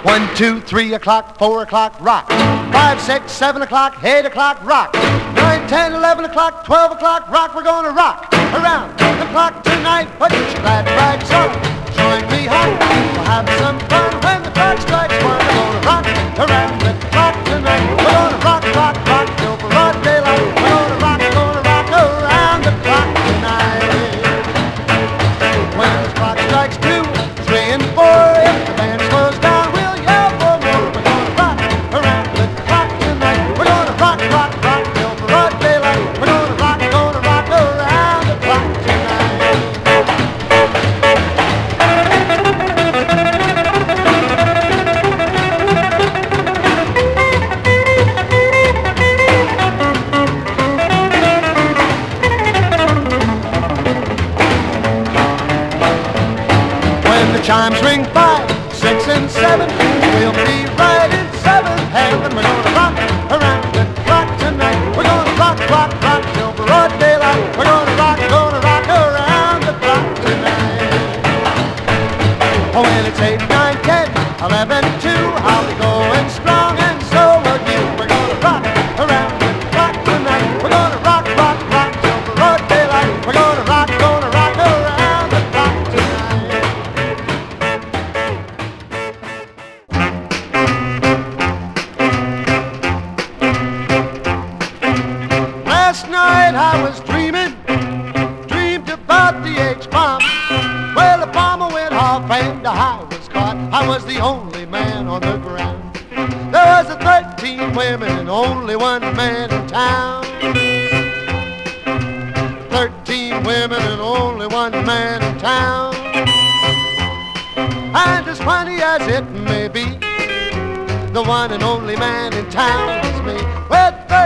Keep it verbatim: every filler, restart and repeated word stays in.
One, two, three o'clock, four o'clock, rock. Five, six, seven o'clock, eight o'clock, rock. Nine, ten, eleven o'clock, twelve o'clock, rock. We're gonna rock around the clock tonight. Put your glad rags on, join me home. We'll have some fun when the clock strikes one. We're gonna rock around the clock tonight. We're gonna rock, rock, rock till broad daylight. We're gonna rock, gonna rock around the clock tonight. When the clock strikes two, three, and four, if the band slows down, we'll yell for more. We're gonna rock around the clock tonight. We're gonna rock, rock, rock till broad daylight. We're gonna rock, gonna rock around the clock tonight. When the chimes ring five, six, and seven, we'll be right in seventh heaven. We're gonna rock around the clock tonight. We're gonna rock, rock, rock till broad daylight. We're gonna rock, gonna rock around the clock tonight. Oh, when it's eight, nine, ten, eleven, two, I'll be going strong, and so will you. We're gonna rock around the clock tonight. We're gonna rock, rock, rock till broad daylight. We're gonna rock, gonna rock around the clock tonight. Last night I was dreaming, dreamed about the H-bomb. Well, the bomber went off and I was caught. I was the only man on the ground. There was a thirteen women and only one man in town. Thirteen women and only one man in town. And as funny as it may be, the one and only man in town is me. Well,